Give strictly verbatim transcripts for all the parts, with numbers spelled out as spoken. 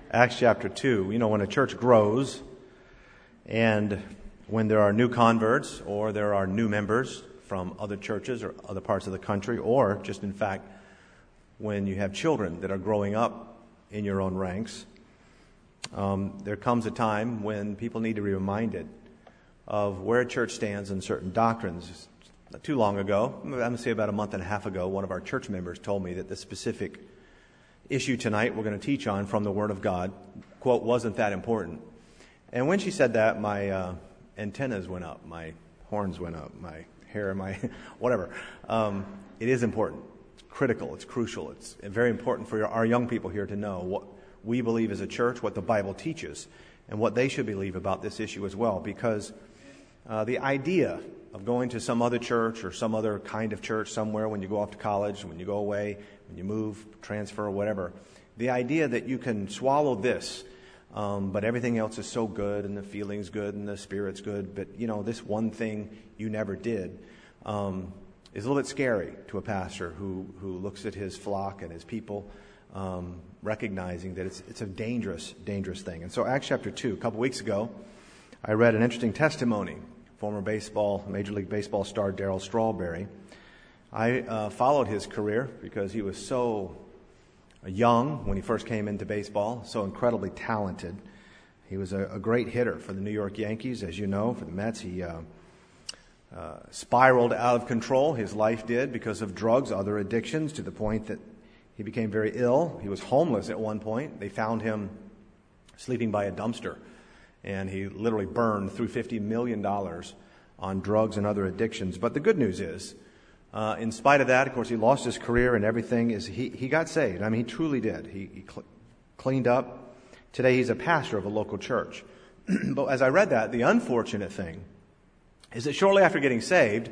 Acts chapter two. You know, when a church grows and when there are new converts or there are new members from other churches or other parts of the country, or just in fact when you have children that are growing up in your own ranks, um, there comes a time when people need to be reminded of where a church stands in certain doctrines. Not too long ago, I'm going to say about a month and a half ago, one of our church members told me that the specific issue tonight we're going to teach on from the Word of God, quote, wasn't that important. And when she said that, my uh, antennas went up, my horns went up, my hair, my whatever. Um, it is important. It's critical. It's crucial. It's very important for your, our young people here to know what we believe as a church, what the Bible teaches, and what they should believe about this issue as well. Because uh, the idea of going to some other church or some other kind of church somewhere when you go off to college, when you go away, when you move, transfer, or whatever, the idea that you can swallow this, um, but everything else is so good and the feeling's good and the spirit's good, but, you know, this one thing you never did, um, is a little bit scary to a pastor who, who looks at his flock and his people, um, recognizing that it's, it's a dangerous, dangerous thing. And so Acts chapter two, a couple weeks ago, I read an interesting testimony. Former baseball, Major League Baseball star Darryl Strawberry. I uh, followed his career because he was so young when he first came into baseball, so incredibly talented. He was a, a great hitter for the New York Yankees, as you know. For the Mets, he uh, uh, spiraled out of control. His life did because of drugs, other addictions, to the point that he became very ill. He was homeless at one point. They found him sleeping by a dumpster. And he literally burned through fifty million dollars on drugs and other addictions. But the good news is, uh, in spite of that, of course, he lost his career and everything. Is he, he got saved. I mean, he truly did. He, he cl- cleaned up. Today, he's a pastor of a local church. But as I read that, the unfortunate thing is that shortly after getting saved,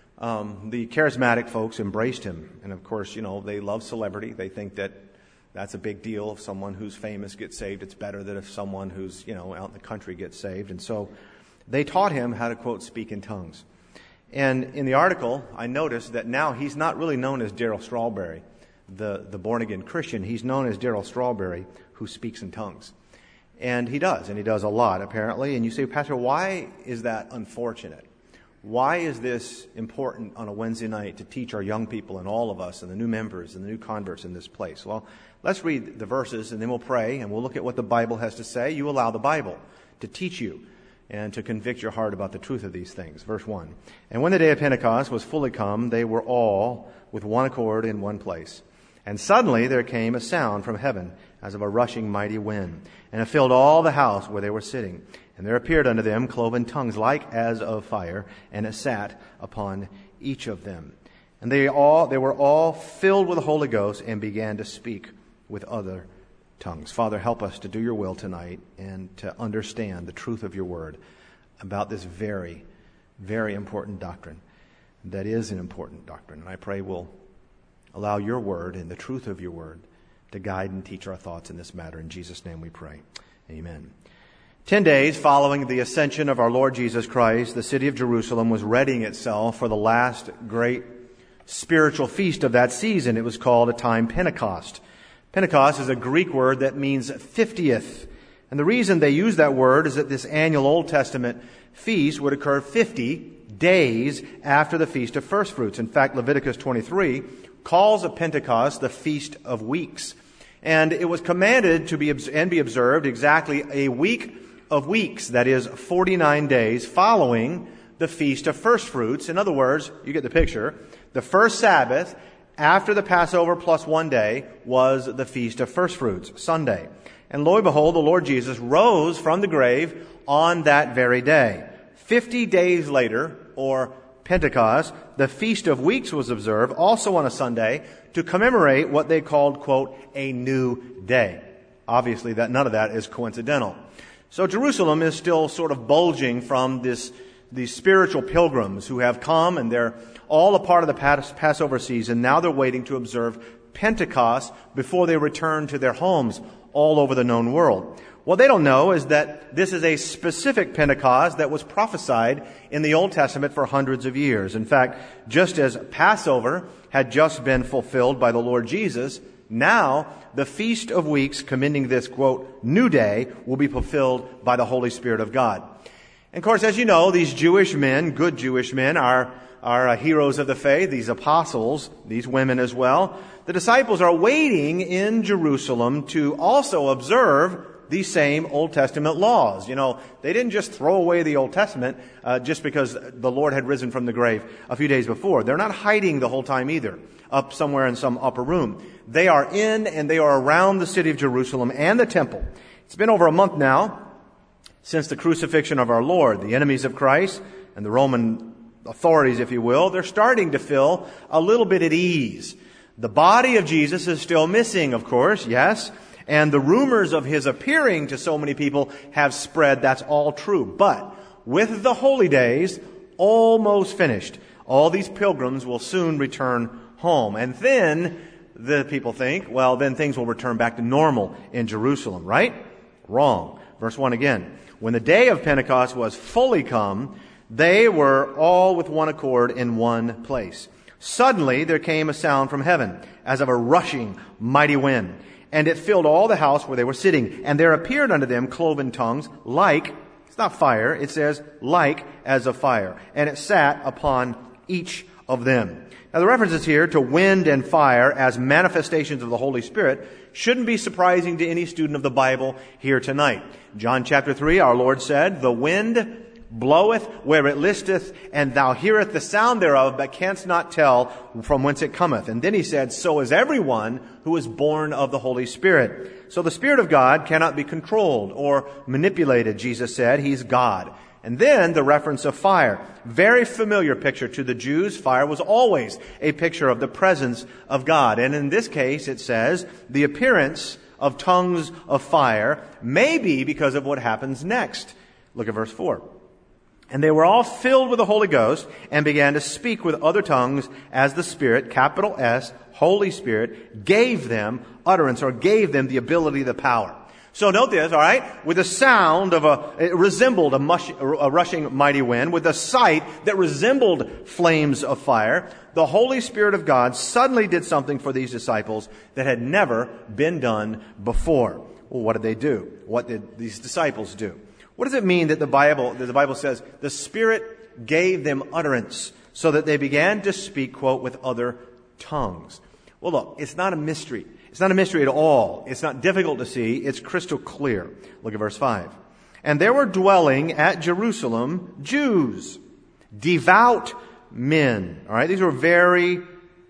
um, the charismatic folks embraced him. And of course, you know, they love celebrity. They think that that's a big deal. If someone who's famous gets saved, it's better than if someone who's, you know, out in the country gets saved. And so they taught him how to, quote, speak in tongues. And in the article, I noticed that now he's not really known as Darryl Strawberry, the, the born-again Christian. He's known as Darryl Strawberry, who speaks in tongues. And he does, and he does a lot, apparently. And you say, Pastor, why is that unfortunate? Why is this important on a Wednesday night to teach our young people and all of us and the new members and the new converts in this place? Well, let's read the verses and then we'll pray and we'll look at what the Bible has to say. You allow the Bible to teach you and to convict your heart about the truth of these things. Verse one. And when the day of Pentecost was fully come, they were all with one accord in one place. And suddenly there came a sound from heaven as of a rushing mighty wind, and it filled all the house where they were sitting. And there appeared unto them cloven tongues like as of fire, and it sat upon each of them. And they all they were all filled with the Holy Ghost and began to speak with other tongues. Father, help us to do your will tonight and to understand the truth of your word about this very, very important doctrine that is an important doctrine. And I pray we'll allow your word and the truth of your word to guide and teach our thoughts in this matter. In Jesus' name we pray. Amen. Ten days following the ascension of our Lord Jesus Christ, the city of Jerusalem was readying itself for the last great spiritual feast of that season. It was called a time Pentecost. Pentecost is a Greek word that means fiftieth. And the reason they use that word is that this annual Old Testament feast would occur fifty days after the Feast of First Fruits. In fact, Leviticus twenty-three calls a Pentecost the Feast of Weeks. And it was commanded to be and be observed exactly a week of weeks, that is forty-nine days following the Feast of First Fruits. In other words, you get the picture. The first Sabbath after the Passover plus one day was the Feast of First Fruits, Sunday. And lo and behold, the Lord Jesus rose from the grave on that very day. Fifty days later, or Pentecost, the Feast of Weeks was observed, also on a Sunday, to commemorate what they called, quote, a new day. Obviously, that none of that is coincidental. So Jerusalem is still sort of bulging from this these spiritual pilgrims who have come, and they're all a part of the Passover season. Now they're waiting to observe Pentecost before they return to their homes all over the known world. What they don't know is that this is a specific Pentecost that was prophesied in the Old Testament for hundreds of years. In fact, just as Passover had just been fulfilled by the Lord Jesus Now, the Feast of Weeks commending this, quote, new day will be fulfilled by the Holy Spirit of God. And of course, as you know, these Jewish men, good Jewish men, are, are uh, heroes of the faith, these apostles, these women as well. The disciples are waiting in Jerusalem to also observe these same Old Testament laws. You know, they didn't just throw away the Old Testament uh, just because the Lord had risen from the grave a few days before. They're not hiding the whole time either, up somewhere in some upper room. They are in and they are around the city of Jerusalem and the temple. It's been over a month now since the crucifixion of our Lord. The enemies of Christ and the Roman authorities, if you will, they're starting to feel a little bit at ease. The body of Jesus is still missing, of course, yes. And the rumors of his appearing to so many people have spread. That's all true. But with the holy days almost finished, all these pilgrims will soon return home. And then the people think, well, then things will return back to normal in Jerusalem, right? Wrong. Verse one again. When the day of Pentecost was fully come, they were all with one accord in one place. Suddenly there came a sound from heaven, as of a rushing mighty wind. And it filled all the house where they were sitting. And there appeared unto them cloven tongues, like, it's not fire, it says, like as of fire. And it sat upon each of them. Now the references here to wind and fire as manifestations of the Holy Spirit shouldn't be surprising to any student of the Bible here tonight. John chapter three, our Lord said, the wind bloweth where it listeth, and thou hearest the sound thereof, but canst not tell from whence it cometh. And then he said, so is everyone who is born of the Holy Spirit. So the Spirit of God cannot be controlled or manipulated, Jesus said. He's God. And then the reference of fire. Very familiar picture to the Jews. Fire was always a picture of the presence of God. And in this case, it says, the appearance of tongues of fire may be because of what happens next. Look at verse four. And they were all filled with the Holy Ghost and began to speak with other tongues as the Spirit, capital S, Holy Spirit, gave them utterance or gave them the ability, the power. So note this, all right? With the sound of a, it resembled a, mush, a rushing mighty wind, with a sight that resembled flames of fire, the Holy Spirit of God suddenly did something for these disciples that had never been done before. Well, what did they do? What did these disciples do? What does it mean that the Bible, that the Bible says the Spirit gave them utterance so that they began to speak, quote, with other tongues? Well, look, it's not a mystery. It's not a mystery at all. It's not difficult to see. It's crystal clear. Look at verse five. And there were dwelling at Jerusalem Jews, devout men. All right, these were very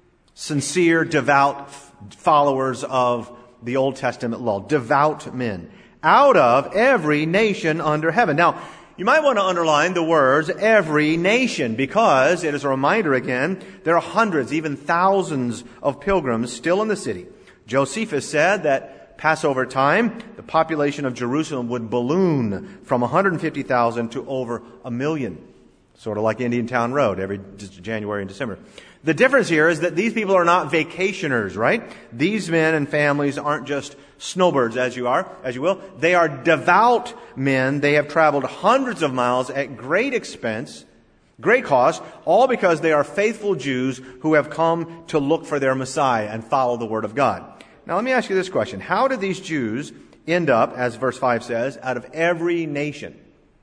sincere, devout followers of the Old Testament law. Devout men. Out of every nation under heaven. Now, you might want to underline the words every nation, because it is a reminder again, there are hundreds, even thousands of pilgrims still in the city. Josephus said that Passover time, the population of Jerusalem would balloon from one hundred fifty thousand to over a million. Sort of like Indian Town Road every January and December. The difference here is that these people are not vacationers, right? These men and families aren't just snowbirds, as you are, as you will. They are devout men. They have traveled hundreds of miles at great expense, great cost, all because they are faithful Jews who have come to look for their Messiah and follow the Word of God. Now let me ask you this question. How did these Jews end up, as verse five says, out of every nation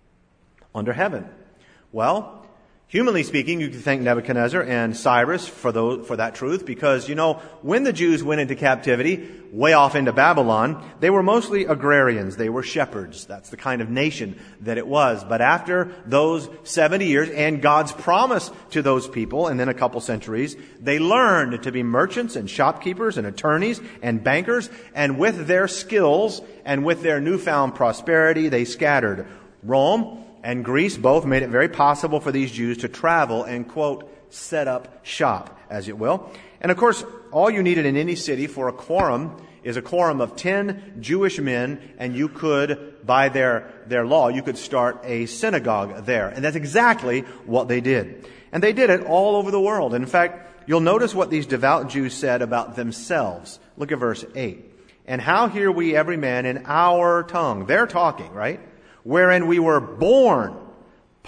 under heaven? Well, humanly speaking, you can thank Nebuchadnezzar and Cyrus for those, for that truth, because, you know, when the Jews went into captivity, way off into Babylon, they were mostly agrarians. They were shepherds. That's the kind of nation that it was. But after those seventy years and God's promise to those people, and then a couple centuries, they learned to be merchants and shopkeepers and attorneys and bankers, and with their skills and with their newfound prosperity, they scattered. Rome and Greece both made it very possible for these Jews to travel and, quote, set up shop, as it will. And of course, all you needed in any city for a quorum is a quorum of ten Jewish men, and you could, by their, their law, you could start a synagogue there. And that's exactly what they did. And they did it all over the world. In fact, you'll notice what these devout Jews said about themselves. Look at verse eight. And how hear we every man in our tongue? They're talking, right? Wherein we were born,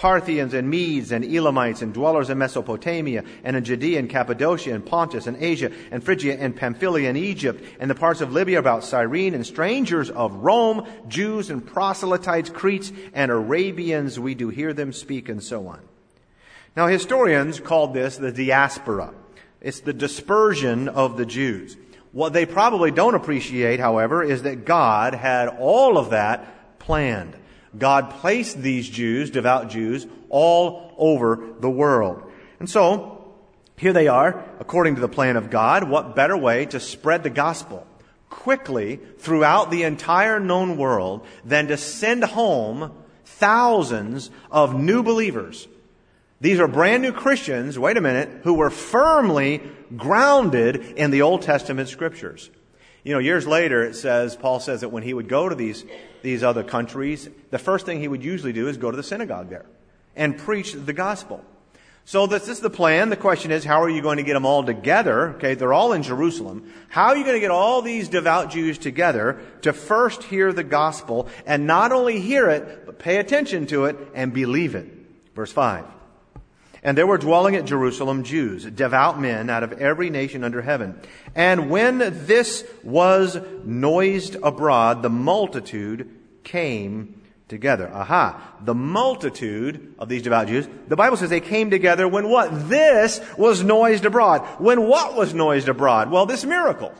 Parthians and Medes and Elamites and dwellers in Mesopotamia and in Judea and Cappadocia and Pontus and Asia and Phrygia and Pamphylia and Egypt and the parts of Libya about Cyrene and strangers of Rome, Jews and proselytes, Cretes and Arabians, we do hear them speak, and so on. Now, historians called this the diaspora. It's the dispersion of the Jews. What they probably don't appreciate, however, is that God had all of that planned. God placed these Jews, devout Jews, all over the world. And so, here they are, according to the plan of God. What better way to spread the gospel quickly throughout the entire known world than to send home thousands of new believers? These are brand new Christians, wait a minute, who were firmly grounded in the Old Testament Scriptures. You know, years later, it says, Paul says that when he would go to these, these other countries, the first thing he would usually do is go to the synagogue there and preach the gospel. So this is the plan. The question is, how are you going to get them all together? Okay, they're all in Jerusalem. How are you going to get all these devout Jews together to first hear the gospel and not only hear it, but pay attention to it and believe it? Verse five. And there were dwelling at Jerusalem Jews, devout men out of every nation under heaven. And when this was noised abroad, the multitude came together. Aha. The multitude of these devout Jews, the Bible says they came together when what? This was noised abroad. When what was noised abroad? Well, this miracle.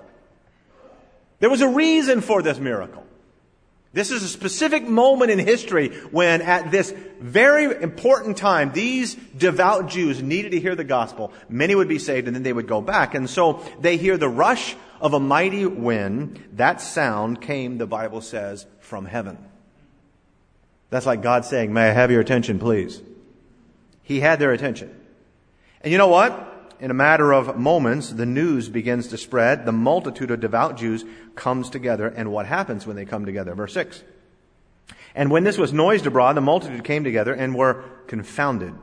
There was a reason for this miracle. This is a specific moment in history when at this very important time, these devout Jews needed to hear the gospel. Many would be saved and then they would go back. And so they hear the rush of a mighty wind. That sound came, the Bible says, from heaven. That's like God saying, may I have your attention, please? He had their attention. And you know what? In a matter of moments, the news begins to spread. The multitude of devout Jews comes together. And what happens when they come together? Verse six. And when this was noised abroad, the multitude came together and were confounded,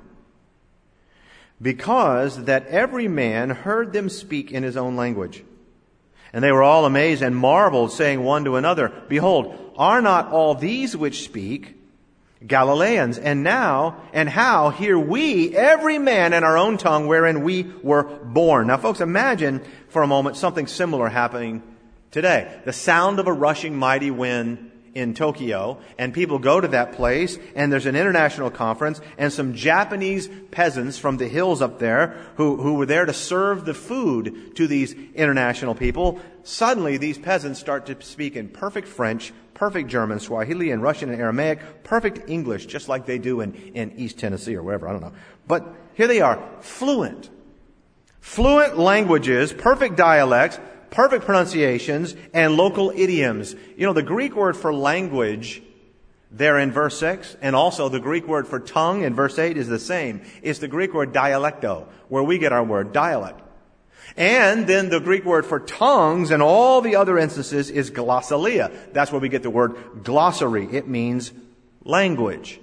because that every man heard them speak in his own language. And they were all amazed and marveled, saying one to another, behold, are not all these which speak Galileans? And now, and how hear we every man in our own tongue wherein we were born? Now, folks, imagine for a moment something similar happening today. The sound of a rushing mighty wind in Tokyo, and people go to that place, and there's an international conference, and some Japanese peasants from the hills up there who, who were there to serve the food to these international people. Suddenly, these peasants start to speak in perfect French, perfect German, Swahili, and Russian and Aramaic, perfect English, just like they do in, in East Tennessee or wherever, I don't know. But here they are, fluent. Fluent languages, perfect dialects, perfect pronunciations, and local idioms. You know, the Greek word for language there in verse six, and also the Greek word for tongue in verse eight is the same. It's the Greek word dialecto, where we get our word dialect. And then the Greek word for tongues in all the other instances is glossalia. That's where we get the word glossary. It means language.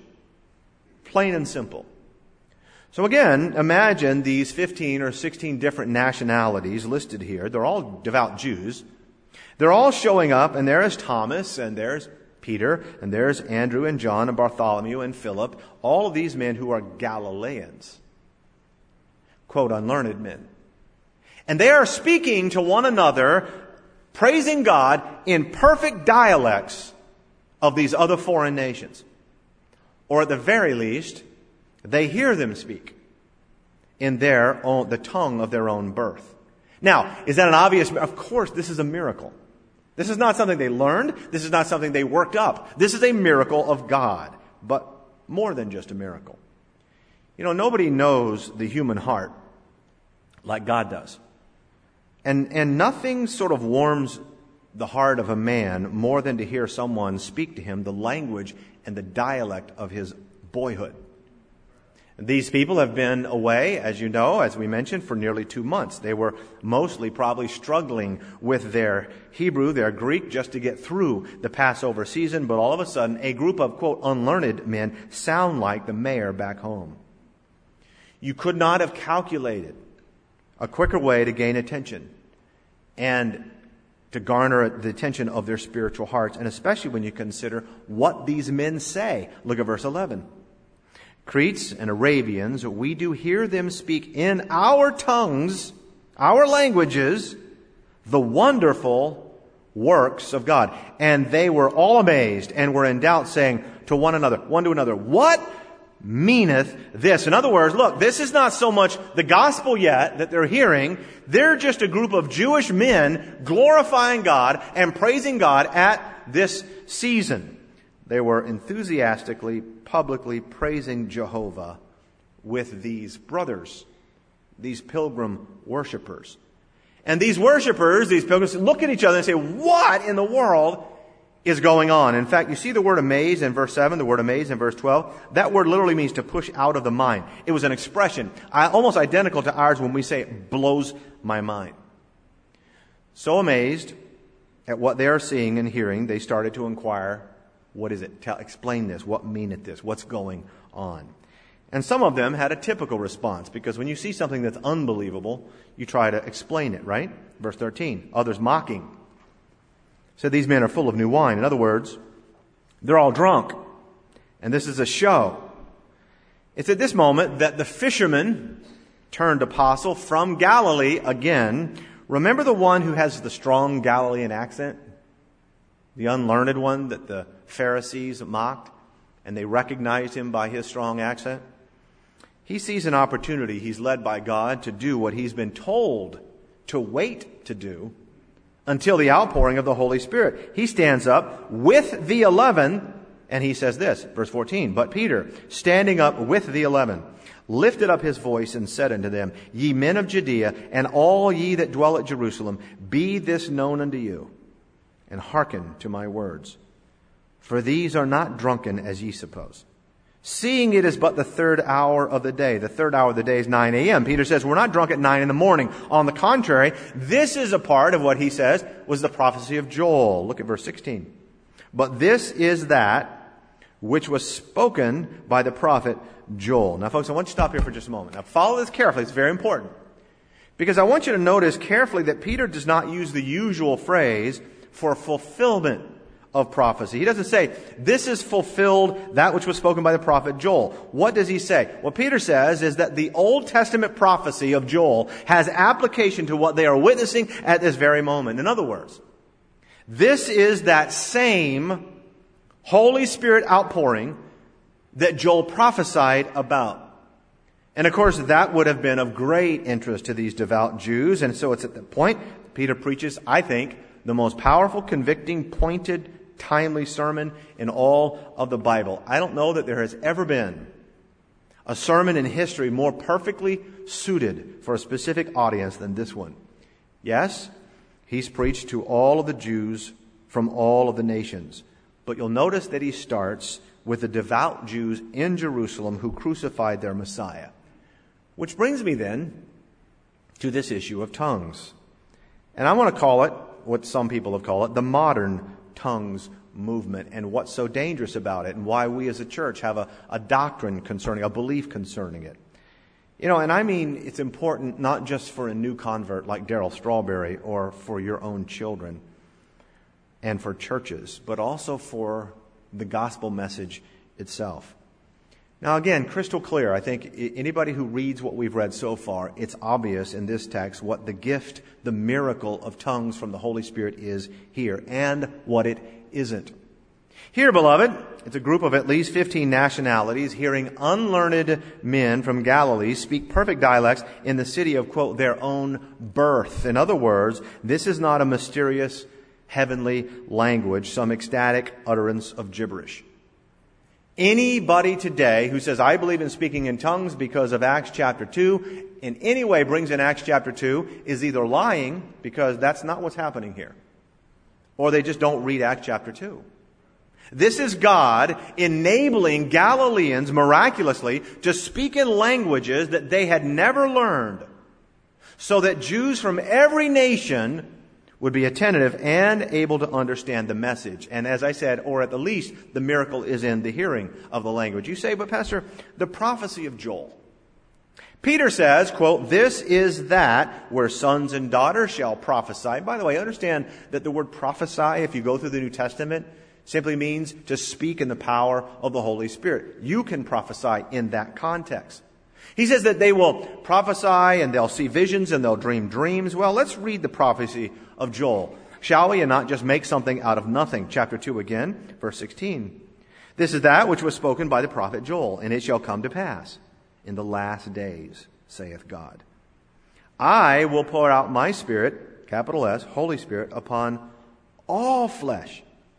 Plain and simple. So again, imagine these fifteen or sixteen different nationalities listed here. They're all devout Jews. They're all showing up, and there is Thomas, and there's Peter, and there's Andrew and John and Bartholomew and Philip. All of these men who are Galileans. Quote, unlearned men. And they are speaking to one another, praising God in perfect dialects of these other foreign nations. Or at the very least, they hear them speak in their own, the tongue of their own birth. Now, is that an obvious? Of course, this is a miracle. This is not something they learned. This is not something they worked up. This is a miracle of God, but more than just a miracle. You know, nobody knows the human heart like God does. And, and nothing sort of warms the heart of a man more than to hear someone speak to him the language and the dialect of his boyhood. These people have been away, as you know, as we mentioned, for nearly two months. They were mostly probably struggling with their Hebrew, their Greek, just to get through the Passover season. But all of a sudden, a group of, quote, unlearned men sound like the mayor back home. You could not have calculated a quicker way to gain attention and to garner the attention of their spiritual hearts, and especially when you consider what these men say. Look at verse eleven. Cretes and Arabians, we do hear them speak in our tongues, our languages, the wonderful works of God. And they were all amazed and were in doubt, saying to one another, one to another, what meaneth this? In other words, look, this is not so much the gospel yet that they're hearing. They're just a group of Jewish men glorifying God and praising God at this season. They were enthusiastically, publicly praising Jehovah with these brothers, these pilgrim worshipers. And these worshipers, these pilgrims, look at each other and say, what in the world is going on? In fact, you see the word amaze in verse seven, the word amaze in verse twelve. That word literally means to push out of the mind. It was an expression almost identical to ours when we say it blows my mind. So amazed at what they are seeing and hearing, they started to inquire, what is it? Tell, explain this. What meaneth this? What's going on? And some of them had a typical response, because when you see something that's unbelievable, you try to explain it, right? Verse thirteen, others mocking said, these men are full of new wine. In other words, they're all drunk, and this is a show. It's at this moment that the fisherman turned apostle from Galilee again. Remember the one who has the strong Galilean accent? The unlearned one that the Pharisees mocked, and they recognized him by his strong accent? He sees an opportunity. He's led by God to do what he's been told to wait to do until the outpouring of the Holy Spirit. He stands up with the eleven, and he says this, verse fourteen, but Peter, standing up with the eleven, lifted up his voice and said unto them, ye men of Judea, and all ye that dwell at Jerusalem, be this known unto you, and hearken to my words. For these are not drunken as ye suppose, seeing it is but the third hour of the day. The third hour of the day is nine a.m. Peter says, we're not drunk at nine in the morning. On the contrary, this is a part of what he says was the prophecy of Joel. Look at verse sixteen. But this is that which was spoken by the prophet Joel. Now, folks, I want you to stop here for just a moment. Now, follow this carefully. It's very important. Because I want you to notice carefully that Peter does not use the usual phrase for fulfillment of prophecy. He doesn't say, this is fulfilled, that which was spoken by the prophet Joel. What does he say? What Peter says is that the Old Testament prophecy of Joel has application to what they are witnessing at this very moment. In other words, this is that same Holy Spirit outpouring that Joel prophesied about. And of course, that would have been of great interest to these devout Jews. And so it's at the point Peter preaches, I think, the most powerful, convicting, pointed, timely sermon in all of the Bible. I don't know that there has ever been a sermon in history more perfectly suited for a specific audience than this one. Yes, he's preached to all of the Jews from all of the nations. But you'll notice that he starts with the devout Jews in Jerusalem who crucified their Messiah. Which brings me then to this issue of tongues. And I want to call it, what some people have called it, the modern tongues movement, and what's so dangerous about it, and why we as a church have a, a doctrine concerning, a belief concerning it. You know, and I mean it's important not just for a new convert like Darryl Strawberry or for your own children and for churches, but also for the gospel message itself. Now again, crystal clear, I think anybody who reads what we've read so far, it's obvious in this text what the gift, the miracle of tongues from the Holy Spirit is here, and what it isn't. Here, beloved, it's a group of at least fifteen nationalities hearing unlearned men from Galilee speak perfect dialects in the city of, quote, their own birth. In other words, this is not a mysterious heavenly language, some ecstatic utterance of gibberish. Anybody today who says, I believe in speaking in tongues because of Acts chapter two, in any way brings in Acts chapter two, is either lying, because that's not what's happening here, or they just don't read Acts chapter two. This is God enabling Galileans miraculously to speak in languages that they had never learned, so that Jews from every nation would be attentive and able to understand the message. And as I said, or at the least, the miracle is in the hearing of the language. You say, but Pastor, the prophecy of Joel. Peter says, quote, this is that where sons and daughters shall prophesy. By the way, understand that the word prophesy, if you go through the New Testament, Simply means to speak in the power of the Holy Spirit. You can prophesy in that context. He says that they will prophesy and they'll see visions and they'll dream dreams. Well, let's read the prophecy of Joel, shall we? And not just make something out of nothing. Chapter two again, verse sixteen. This is that which was spoken by the prophet Joel, and it shall come to pass in the last days, saith God. I will pour out my Spirit, capital S, Holy Spirit, upon all flesh.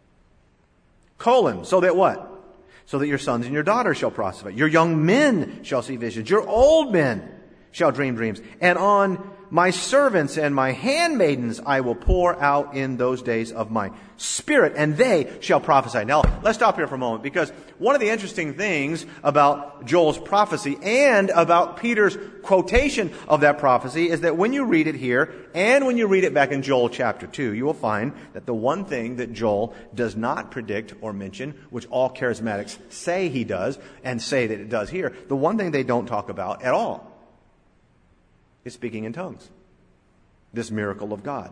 Colon, so that what? So that your sons and your daughters shall prophesy. Your young men shall see visions. Your old men shall dream dreams. And on my servants and my handmaidens I will pour out in those days of my Spirit, and they shall prophesy. Now, let's stop here for a moment, because one of the interesting things about Joel's prophecy and about Peter's quotation of that prophecy is that when you read it here and when you read it back in Joel chapter two, you will find that the one thing that Joel does not predict or mention, which all charismatics say he does and say that it does here, the one thing they don't talk about at all is speaking in tongues. This miracle of God.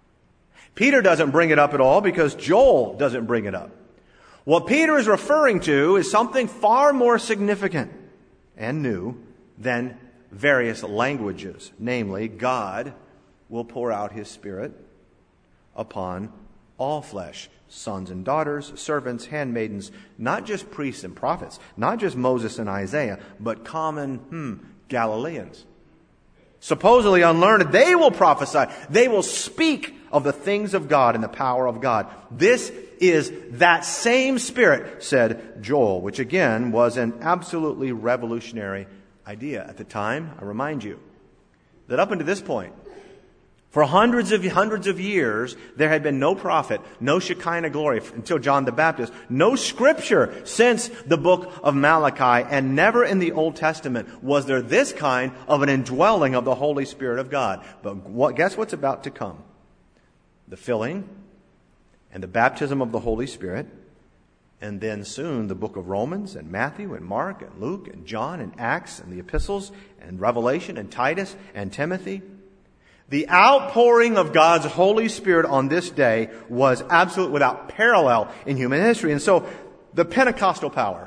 Peter doesn't bring it up at all because Joel doesn't bring it up. What Peter is referring to is something far more significant and new than various languages. Namely, God will pour out His Spirit upon all flesh. Sons and daughters, servants, handmaidens, not just priests and prophets, not just Moses and Isaiah, but common hmm, Galileans. Supposedly unlearned, they will prophesy. They will speak of the things of God and the power of God. This is that same Spirit, said Joel, which again was an absolutely revolutionary idea at the time. I remind you that up until this point, for hundreds of hundreds of years, there had been no prophet, no Shekinah glory until John the Baptist, no scripture since the book of Malachi, and never in the Old Testament was there this kind of an indwelling of the Holy Spirit of God. But what, guess what's about to come? The filling and the baptism of the Holy Spirit, and then soon the book of Romans and Matthew and Mark and Luke and John and Acts and the epistles and Revelation and Titus and Timothy. The outpouring of God's Holy Spirit on this day was absolute, without parallel in human history. And so the Pentecostal power,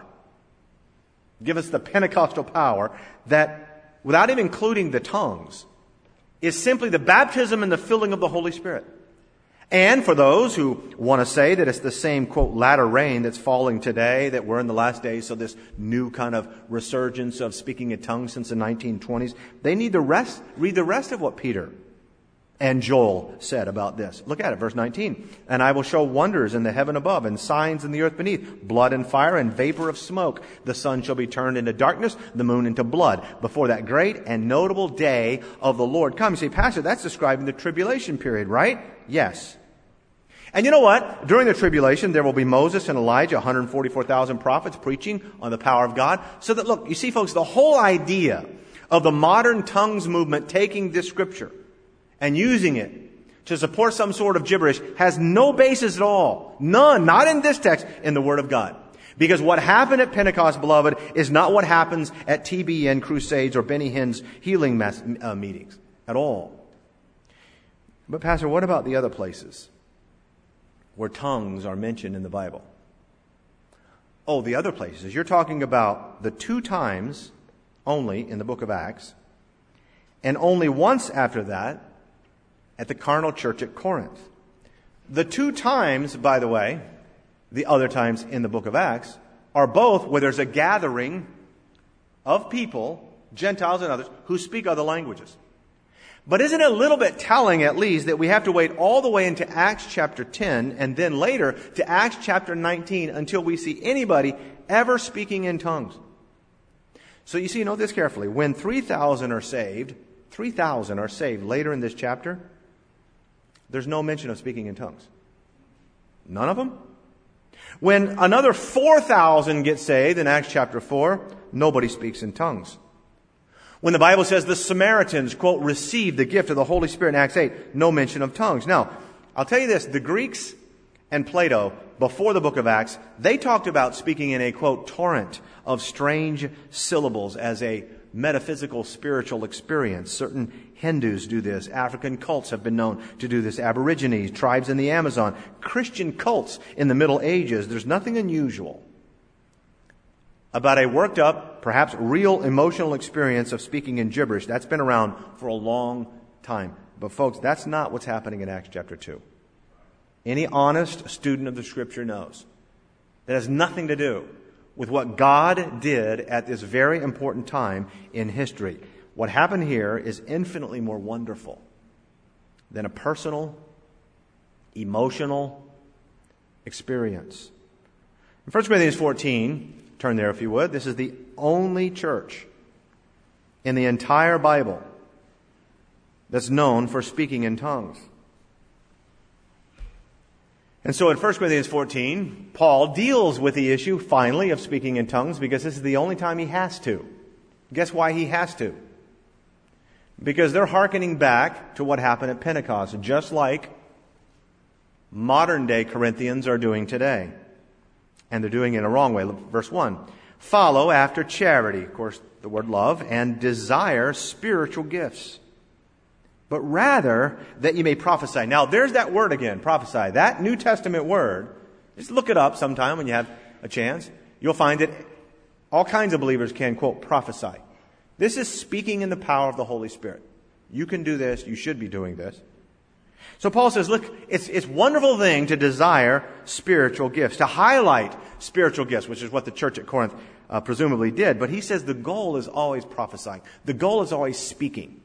give us the Pentecostal power that, without even including the tongues, is simply the baptism and the filling of the Holy Spirit. And for those who want to say that it's the same, quote, latter rain that's falling today, that we're in the last days, so this new kind of resurgence of speaking in tongues since the nineteen twenties, they need to rest, read the rest of what Peter and Joel said about this. Look at it, verse nineteen. And I will show wonders in the heaven above and signs in the earth beneath, blood and fire and vapor of smoke. The sun shall be turned into darkness, the moon into blood, before that great and notable day of the Lord come. You say, Pastor, that's describing the tribulation period, right? Yes. And you know what? During the tribulation, there will be Moses and Elijah, one hundred forty-four thousand prophets preaching on the power of God. So that, look, you see, folks, the whole idea of the modern tongues movement taking this scripture and using it to support some sort of gibberish has no basis at all. None. Not in this text, in the Word of God. Because what happened at Pentecost, beloved, is not what happens at T B N crusades or Benny Hinn's healing mass, uh, meetings at all. But Pastor, what about the other places where tongues are mentioned in the Bible? Oh, the other places. You're talking about the two times only in the book of Acts, and only once after that at the carnal church at Corinth. The two times, by the way, the other times in the book of Acts, are both where there's a gathering of people, Gentiles and others, who speak other languages. But isn't it a little bit telling, at least, that we have to wait all the way into Acts chapter ten and then later to Acts chapter nineteen until we see anybody ever speaking in tongues? So you see, note this carefully. When three thousand are saved, three thousand are saved later in this chapter, there's no mention of speaking in tongues. None of them. When another four thousand get saved in Acts chapter four, nobody speaks in tongues. When the Bible says the Samaritans, quote, received the gift of the Holy Spirit in Acts eight, no mention of tongues. Now, I'll tell you this, the Greeks and Plato, before the book of Acts, they talked about speaking in a, quote, torrent of strange syllables as a metaphysical spiritual experience. Certain Hindus do this. African cults have been known to do this. Aborigines, tribes in the Amazon, Christian cults in the Middle Ages. There's nothing unusual about a worked up, perhaps real emotional experience of speaking in gibberish. That's been around for a long time. But folks, that's not what's happening in Acts chapter two. Any honest student of the Scripture knows that has nothing to do with what God did at this very important time in history. What happened here is infinitely more wonderful than a personal, emotional experience. In First Corinthians fourteen, turn there if you would, this is the only church in the entire Bible that's known for speaking in tongues. And so in First Corinthians fourteen, Paul deals with the issue, finally, of speaking in tongues because this is the only time he has to. Guess why he has to? Because they're hearkening back to what happened at Pentecost, just like modern-day Corinthians are doing today. And they're doing it in a wrong way. Look, verse one. Follow after charity, of course, the word love, and desire spiritual gifts, but rather that you may prophesy. Now, there's that word again, prophesy. That New Testament word, just look it up sometime when you have a chance. You'll find that all kinds of believers can, quote, prophesy. This is speaking in the power of the Holy Spirit. You can do this. You should be doing this. So Paul says, look, it's it's a wonderful thing to desire spiritual gifts, to highlight spiritual gifts, which is what the church at Corinth uh, presumably did. But he says the goal is always prophesying. The goal is always speaking.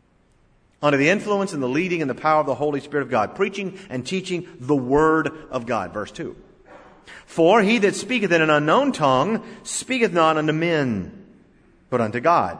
Under the influence and the leading and the power of the Holy Spirit of God, preaching and teaching the Word of God. Verse two. For he that speaketh in an unknown tongue speaketh not unto men, but unto God.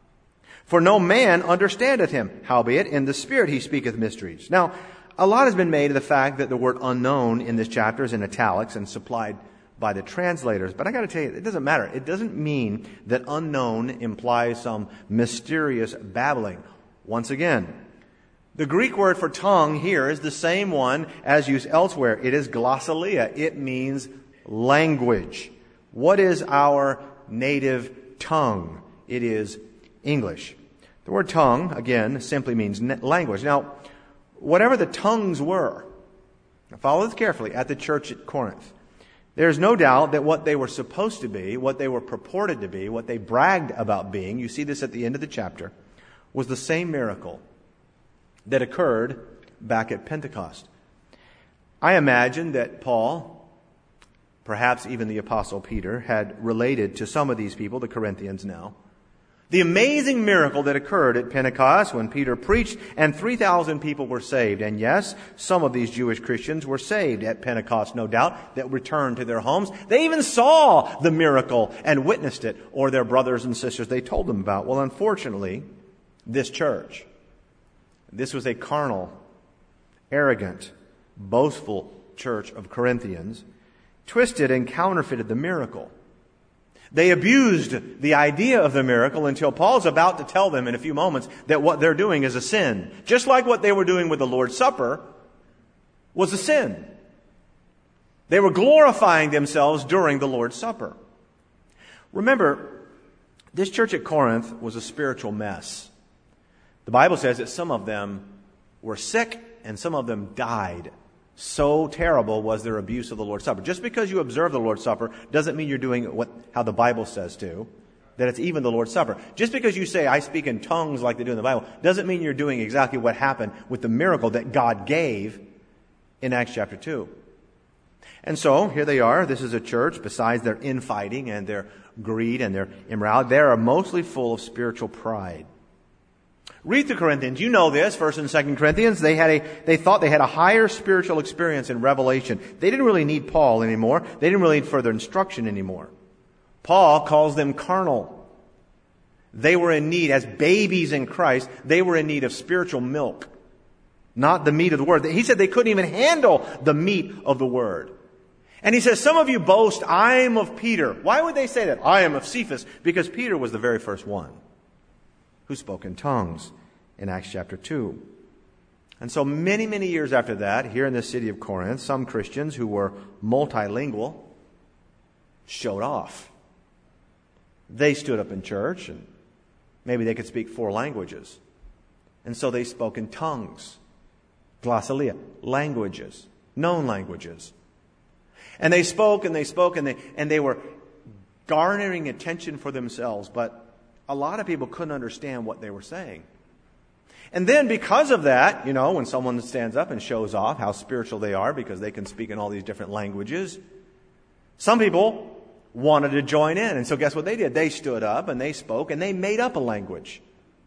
For no man understandeth him, howbeit in the Spirit he speaketh mysteries. Now, a lot has been made of the fact that the word unknown in this chapter is in italics and supplied by the translators. But I got to tell you, it doesn't matter. It doesn't mean that unknown implies some mysterious babbling. Once again, the Greek word for tongue here is the same one as used elsewhere. It is glossalia. It means language. What is our native tongue? It is English. The word tongue, again, simply means language. Now, whatever the tongues were, now follow this carefully, at the church at Corinth, there's no doubt that what they were supposed to be, what they were purported to be, what they bragged about being, you see this at the end of the chapter, was the same miracle that occurred back at Pentecost. I imagine that Paul, perhaps even the Apostle Peter, had related to some of these people, the Corinthians now, the amazing miracle that occurred at Pentecost when Peter preached and three thousand people were saved. And yes, some of these Jewish Christians were saved at Pentecost, no doubt, that returned to their homes. They even saw the miracle and witnessed it, or their brothers and sisters they told them about. Well, unfortunately, this church, this was a carnal, arrogant, boastful church of Corinthians, twisted and counterfeited the miracle. They abused the idea of the miracle until Paul's about to tell them in a few moments that what they're doing is a sin. Just like what they were doing with the Lord's Supper was a sin. They were glorifying themselves during the Lord's Supper. Remember, this church at Corinth was a spiritual mess. The Bible says that some of them were sick and some of them died. So terrible was their abuse of the Lord's Supper. Just because you observe the Lord's Supper doesn't mean you're doing what how the Bible says to. That it's even the Lord's Supper. Just because you say, I speak in tongues like they do in the Bible, doesn't mean you're doing exactly what happened with the miracle that God gave in Acts chapter two. And so, here they are. This is a church, besides their infighting and their greed and their immorality, they are mostly full of spiritual pride. Read the Corinthians. You know this, First and Second Corinthians. They had a, they thought they had a higher spiritual experience in revelation. They didn't really need Paul anymore. They didn't really need further instruction anymore. Paul calls them carnal. They were in need, as babies in Christ, they were in need of spiritual milk, not the meat of the Word. He said they couldn't even handle the meat of the Word. And he says, some of you boast, I am of Peter. Why would they say that? I am of Cephas. Because Peter was the very first one who spoke in tongues in Acts chapter two. And so many, many years after that, here in the city of Corinth, some Christians who were multilingual showed off. They stood up in church and Maybe they could speak four languages. And so they spoke in tongues. Glossalia, languages, known languages. And they spoke and they spoke and they and they were garnering attention for themselves, but a lot of people couldn't understand what they were saying. And then because of that, you know, when someone stands up and shows off how spiritual they are because they can speak in all these different languages, some people wanted to join in. And so guess what they did? They stood up and they spoke and they made up a language.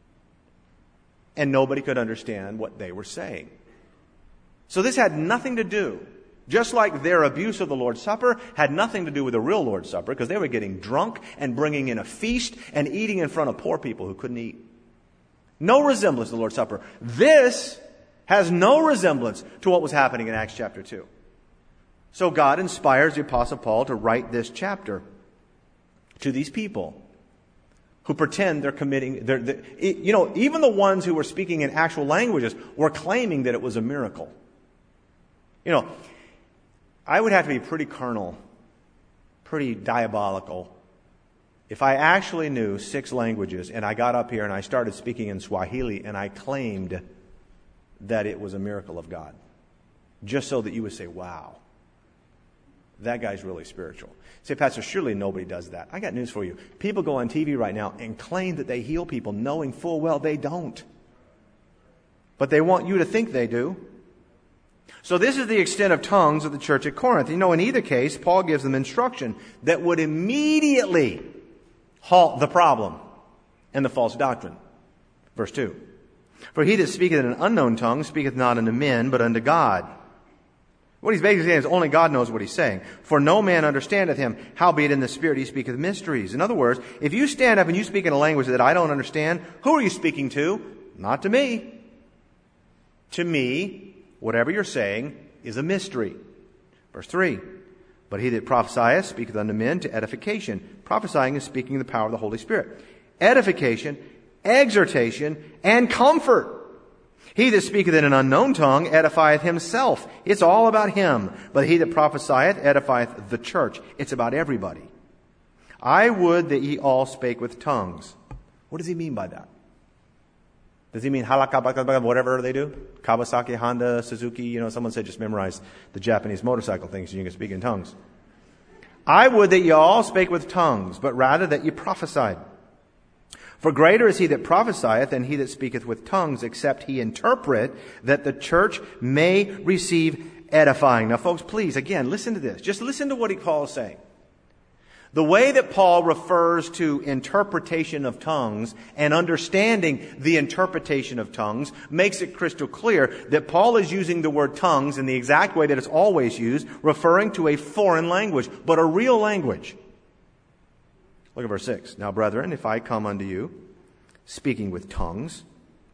And nobody could understand what they were saying. So this had nothing to do, just like their abuse of the Lord's Supper had nothing to do with the real Lord's Supper, because they were getting drunk and bringing in a feast and eating in front of poor people who couldn't eat. No resemblance to the Lord's Supper. This has no resemblance to what was happening in Acts chapter two. So God inspires the Apostle Paul to write this chapter to these people who pretend they're committing, they're, they're, you know, even the ones who were speaking in actual languages were claiming that it was a miracle. You know, I would have to be pretty carnal, pretty diabolical, if I actually knew six languages and I got up here and I started speaking in Swahili and I claimed that it was a miracle of God, just so that you would say, wow, that guy's really spiritual. Say, Pastor, surely nobody does that. I got news for you. People go on T V right now and claim that they heal people, knowing full well they don't. But they want you to think they do. So this is the extent of tongues of the church at Corinth. You know, in either case, Paul gives them instruction that would immediately halt the problem and the false doctrine. Verse two. For he that speaketh in an unknown tongue speaketh not unto men, but unto God. What he's basically saying is only God knows what he's saying. For no man understandeth him, howbeit in the Spirit he speaketh mysteries. In other words, if you stand up and you speak in a language that I don't understand, who are you speaking to? Not to me. To me, whatever you're saying is a mystery. Verse three. But he that prophesieth speaketh unto men to edification. Prophesying is speaking the power of the Holy Spirit. Edification, exhortation, and comfort. He that speaketh in an unknown tongue edifieth himself. It's all about him. But he that prophesieth edifieth the church. It's about everybody. I would that ye all spake with tongues. What does he mean by that? Does he mean halakabaka, whatever they do? Kawasaki, Honda, Suzuki, you know, someone said just memorize the Japanese motorcycle things so you can speak in tongues. I would that ye all spake with tongues, but rather that ye prophesied. For greater is he that prophesieth than he that speaketh with tongues, except he interpret, that the church may receive edifying. Now, folks, please, again, listen to this. Just listen to what he Paul is saying. The way that Paul refers to interpretation of tongues and understanding the interpretation of tongues makes it crystal clear that Paul is using the word tongues in the exact way that it's always used, referring to a foreign language, but a real language. Look at verse six. Now, brethren, if I come unto you, speaking with tongues,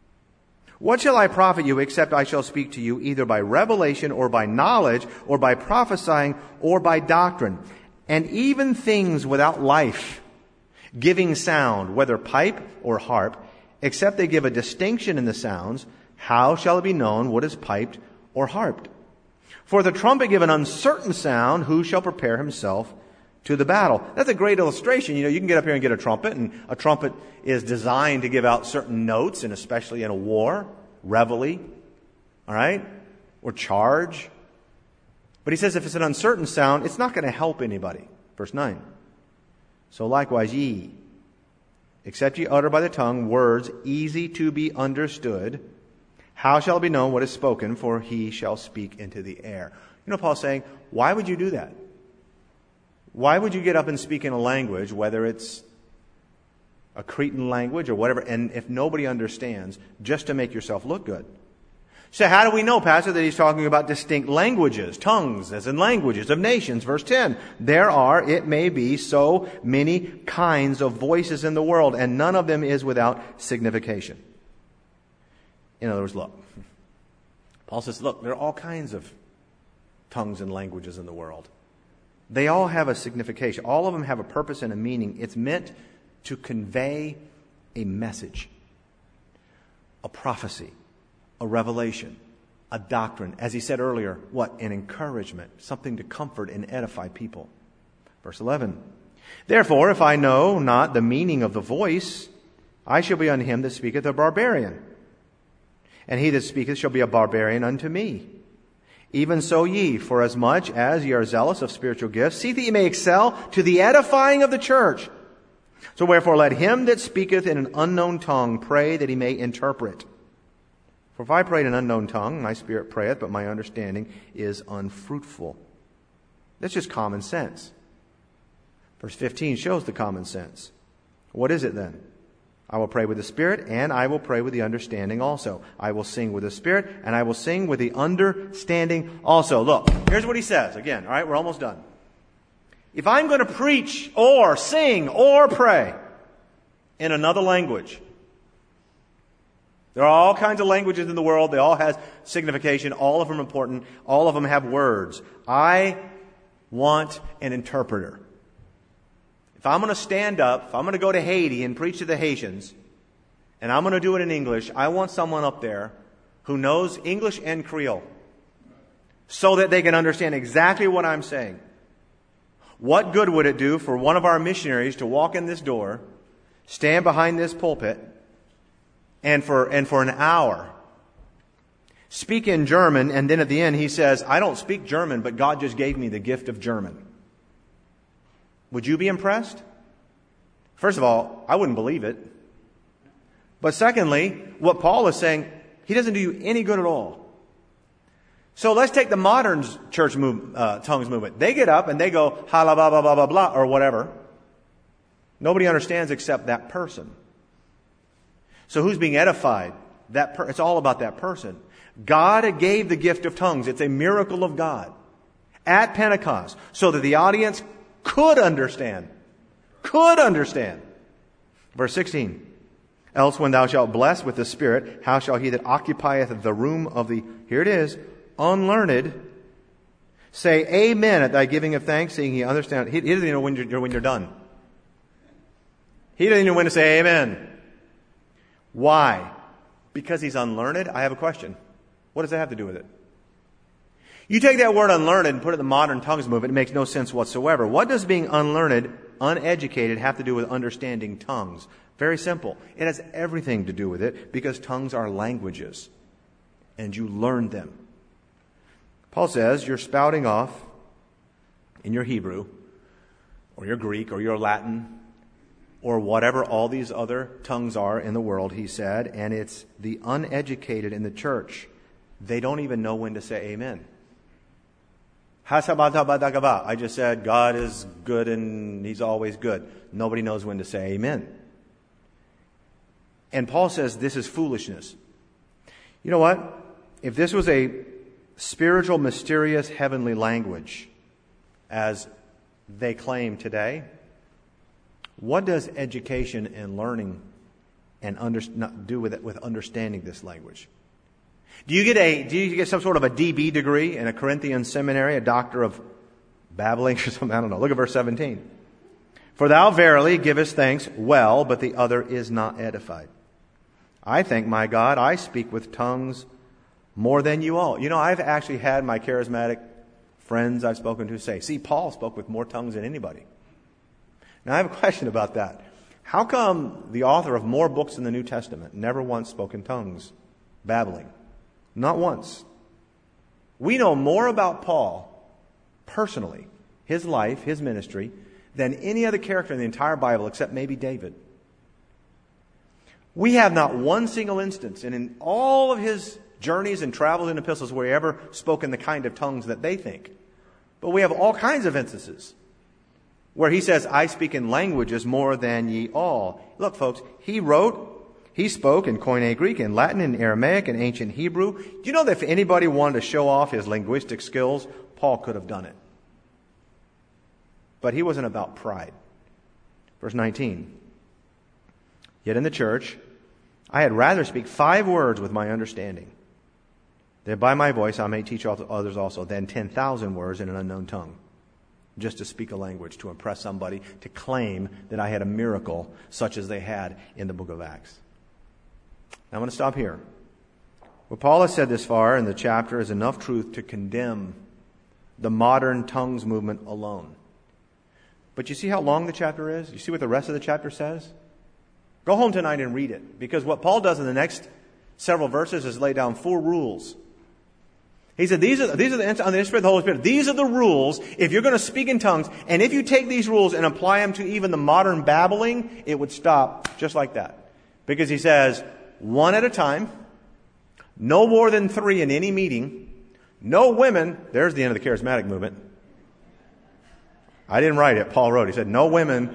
what shall I profit you except I shall speak to you either by revelation or by knowledge or by prophesying or by doctrine? And even things without life, giving sound, whether pipe or harp, except they give a distinction in the sounds, how shall it be known what is piped or harped? For the trumpet give an uncertain sound, who shall prepare himself to the battle? That's a great illustration. You know, you can get up here and get a trumpet, and a trumpet is designed to give out certain notes, and especially in a war, reveille, all right, or charge. But he says if it's an uncertain sound, it's not going to help anybody. Verse nine. So likewise ye, except ye utter by the tongue words easy to be understood, how shall it be known what is spoken? For he shall speak into the air. You know, Paul's saying, why would you do that? Why would you get up and speak in a language, whether it's a Cretan language or whatever, and if nobody understands, just to make yourself look good? So how do we know, Pastor, that he's talking about distinct languages, tongues, as in languages of nations? Verse ten, there are, it may be, so many kinds of voices in the world, and none of them is without signification. In other words, look, Paul says, look, there are all kinds of tongues and languages in the world. They all have a signification. All of them have a purpose and a meaning. It's meant to convey a message, a prophecy, a revelation, a doctrine. As he said earlier, what? An encouragement, something to comfort and edify people. Verse eleven. Therefore, if I know not the meaning of the voice, I shall be unto him that speaketh a barbarian, and he that speaketh shall be a barbarian unto me. Even so ye, for as much as ye are zealous of spiritual gifts, see that ye may excel to the edifying of the church. So wherefore let him that speaketh in an unknown tongue pray that he may interpret. For if I pray in an unknown tongue, my spirit prayeth, but my understanding is unfruitful. That's just common sense. Verse fifteen shows the common sense. What is it then? I will pray with the Spirit, and I will pray with the understanding also. I will sing with the Spirit, and I will sing with the understanding also. Look, here's what he says. Again, all right, we're almost done. If I'm going to preach or sing or pray in another language, there are all kinds of languages in the world. They all have signification. All of them are important. All of them have words. I want an interpreter. If I'm going to stand up, if I'm going to go to Haiti and preach to the Haitians, and I'm going to do it in English, I want someone up there who knows English and Creole so that they can understand exactly what I'm saying. What good would it do for one of our missionaries to walk in this door, stand behind this pulpit, and for, and for an hour speak in German, and then at the end he says, I don't speak German, but God just gave me the gift of German. Would you be impressed? First of all, I wouldn't believe it. But secondly, what Paul is saying, he doesn't do you any good at all. So let's take the modern church move, uh, tongues movement. They get up and they go, hala blah blah blah blah blah, or whatever. Nobody understands except that person. So who's being edified? That per- it's all about that person. God gave the gift of tongues. It's a miracle of God at Pentecost, so that the audience could understand. Could understand. Verse sixteen. Else when thou shalt bless with the Spirit, how shall he that occupieth the room of the, here it is, unlearned, say amen at thy giving of thanks, seeing he understand. He, he doesn't even know when you're, when you're done. He doesn't even know when to say amen. Why? Because he's unlearned? I have a question. What does that have to do with it? You take that word unlearned and put it in the modern tongues movement, it makes no sense whatsoever. What does being unlearned, uneducated, have to do with understanding tongues? Very simple. It has everything to do with it, because tongues are languages, and you learn them. Paul says you're spouting off in your Hebrew, or your Greek, or your Latin, or whatever all these other tongues are in the world, he said, and it's the uneducated in the church. They don't even know when to say amen. I just said God is good and he's always good. Nobody knows when to say amen. And Paul says this is foolishness. You know what? If this was a spiritual, mysterious, heavenly language, as they claim today, what does education and learning and under, do with it, with understanding this language? Do you get a, do you get some sort of a D B degree in a Corinthian seminary, a doctor of babbling or something? I don't know. Look at verse seventeen. For thou verily givest thanks well, but the other is not edified. I thank my God, I speak with tongues more than you all. You know, I've actually had my charismatic friends I've spoken to say, see, Paul spoke with more tongues than anybody. Now I have a question about that. How come the author of more books in the New Testament never once spoke in tongues, babbling? Not once. We know more about Paul, personally, his life, his ministry, than any other character in the entire Bible except maybe David. We have not one single instance, and in all of his journeys and travels and epistles, where he ever spoke in the kind of tongues that they think. But we have all kinds of instances where he says, I speak in languages more than ye all. Look, folks, he wrote, he spoke in Koine Greek, in Latin, in Aramaic, in ancient Hebrew. Do you know that if anybody wanted to show off his linguistic skills, Paul could have done it? But he wasn't about pride. Verse nineteen. Yet in the church, I had rather speak five words with my understanding, that by my voice I may teach others also, than ten thousand words in an unknown tongue. Just to speak a language, to impress somebody, to claim that I had a miracle such as they had in the book of Acts. Now I'm going to stop here. What Paul has said this far in the chapter is enough truth to condemn the modern tongues movement alone. But you see how long the chapter is? You see what the rest of the chapter says? Go home tonight and read it. Because what Paul does in the next several verses is lay down four rules. He said, these are, these are the, on the Spirit of the Holy Spirit, these are the rules if you're going to speak in tongues. And if you take these rules and apply them to even the modern babbling, it would stop just like that. Because he says, one at a time, no more than three in any meeting, no women. There's the end of the charismatic movement. I didn't write it. Paul wrote it. He said, no women.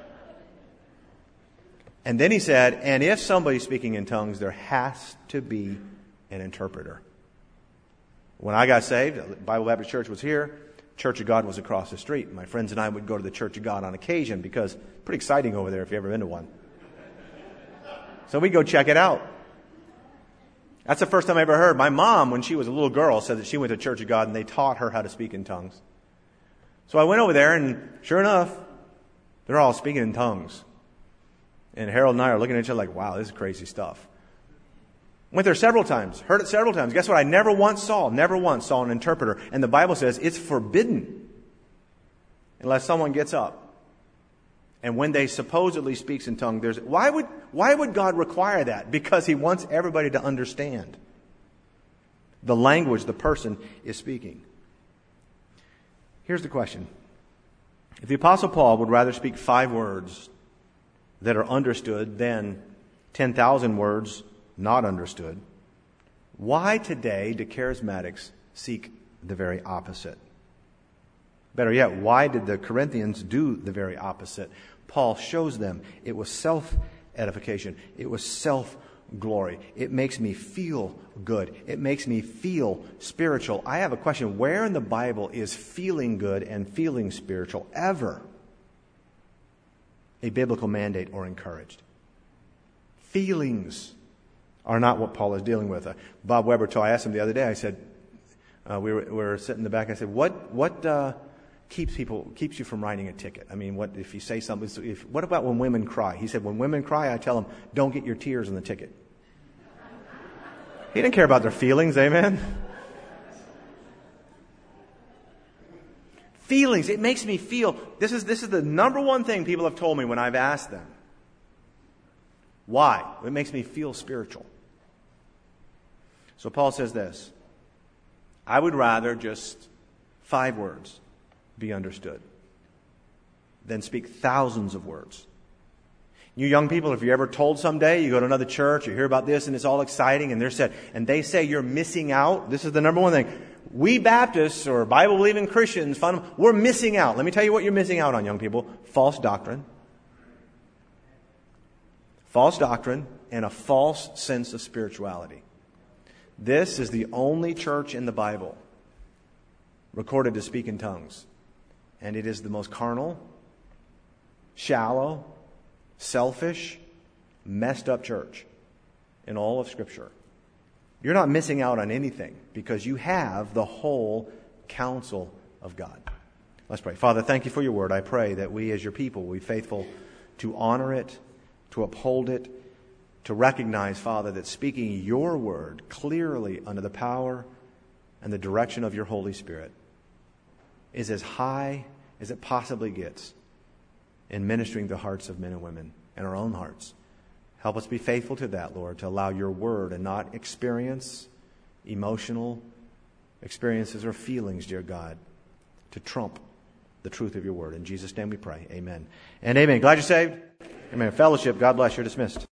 And then he said, and if somebody's speaking in tongues, there has to be an interpreter. When I got saved, Bible Baptist Church was here. Church of God was across the street. My friends and I would go to the Church of God on occasion because it's pretty exciting over there if you've ever been to one. So we'd go check it out. That's the first time I ever heard. My mom, when she was a little girl, said that she went to Church of God and they taught her how to speak in tongues. So I went over there and sure enough, they're all speaking in tongues. And Harold and I are looking at each other like, wow, this is crazy stuff. Went there several times, heard it several times. Guess what? I never once saw, never once saw an interpreter. And the Bible says it's forbidden unless someone gets up. And when they supposedly speaks in tongue, there's why would why would God require that? Because He wants everybody to understand the language the person is speaking. Here's the question. If the Apostle Paul would rather speak five words that are understood than ten thousand words not understood, why today do charismatics seek the very opposite? Better yet, why did the Corinthians do the very opposite? Paul shows them it was self-edification. It was self-glory. It makes me feel good. It makes me feel spiritual. I have a question. Where in the Bible is feeling good and feeling spiritual ever a biblical mandate or encouraged? Feelings are not what Paul is dealing with. Uh, Bob Weber told, I asked him the other day, I said, uh, we, were, we were sitting in the back, I said, what what uh, keeps people keeps you from writing a ticket? I mean, what if you say something, if, what about when women cry? He said, when women cry, I tell them, don't get your tears in the ticket. He didn't care about their feelings, amen? Feelings, it makes me feel, this is this is the number one thing people have told me when I've asked them. Why? It makes me feel spiritual. So Paul says this, I would rather just five words be understood than speak thousands of words. You young people, if you're ever told someday, you go to another church, you hear about this and it's all exciting and they're said, and they say you're missing out, this is the number one thing. We Baptists or Bible-believing Christians, we're missing out. Let me tell you what you're missing out on, young people. False doctrine. False doctrine and a false sense of spirituality. This is the only church in the Bible recorded to speak in tongues. And it is the most carnal, shallow, selfish, messed up church in all of Scripture. You're not missing out on anything because you have the whole counsel of God. Let's pray. Father, thank you for your word. I pray that we as your people will be faithful to honor it, to uphold it, to recognize, Father, that speaking your word clearly under the power and the direction of your Holy Spirit is as high as it possibly gets in ministering the hearts of men and women and our own hearts. Help us be faithful to that, Lord, to allow your word and not experience, emotional experiences or feelings, dear God, to trump the truth of your word. In Jesus' name we pray. Amen. And amen. Glad you're saved. Amen. Fellowship. God bless. You're dismissed.